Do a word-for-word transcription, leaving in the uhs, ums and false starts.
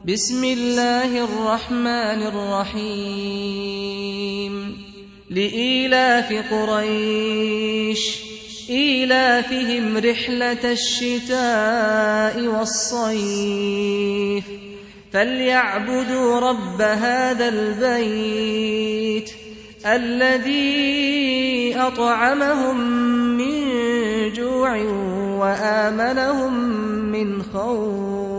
بسم الله الرحمن الرحيم لإيلاف قريش إيلافهم رحلة الشتاء والصيف فليعبدوا رب هذا البيت الذي أطعمهم من جوع وآمنهم من خوف